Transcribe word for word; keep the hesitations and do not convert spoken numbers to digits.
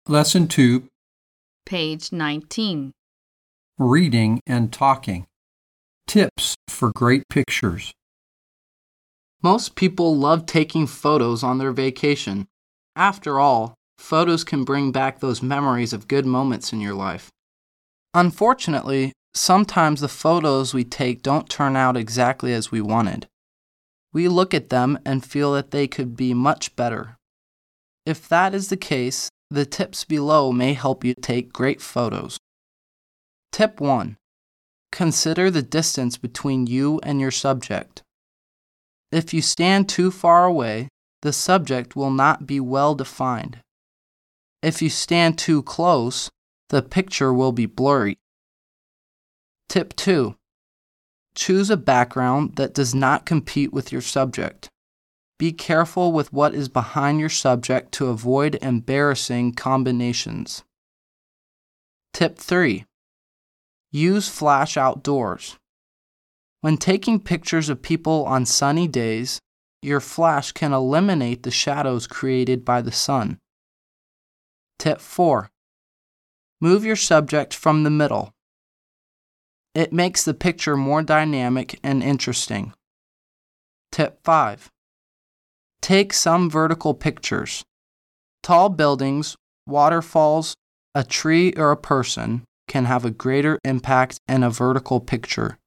Lesson two, Page nineteen. Reading and Talking. Tips for great pictures. Most people love taking photos on their vacation. After all, photos can bring back those memories of good moments in your life. Unfortunately, sometimes the photos we take don't turn out exactly as we wanted. We look at them and feel that they could be much better. If that is the case, the tips below may help you take great photos. Tip one. Consider the distance between you and your subject. If you stand too far away, the subject will not be well defined. If you stand too close, the picture will be blurry. Tip two. Choose a background that does not compete with your subject. Be careful with what is behind your subject to avoid embarrassing combinations. Tip three. Use flash outdoors. When taking pictures of people on sunny days, your flash can eliminate the shadows created by the sun. Tip four. Move your subject from the middle. It makes the picture more dynamic and interesting. Tip five. Take some vertical pictures. Tall buildings, waterfalls, a tree, or a person can have a greater impact in a vertical picture.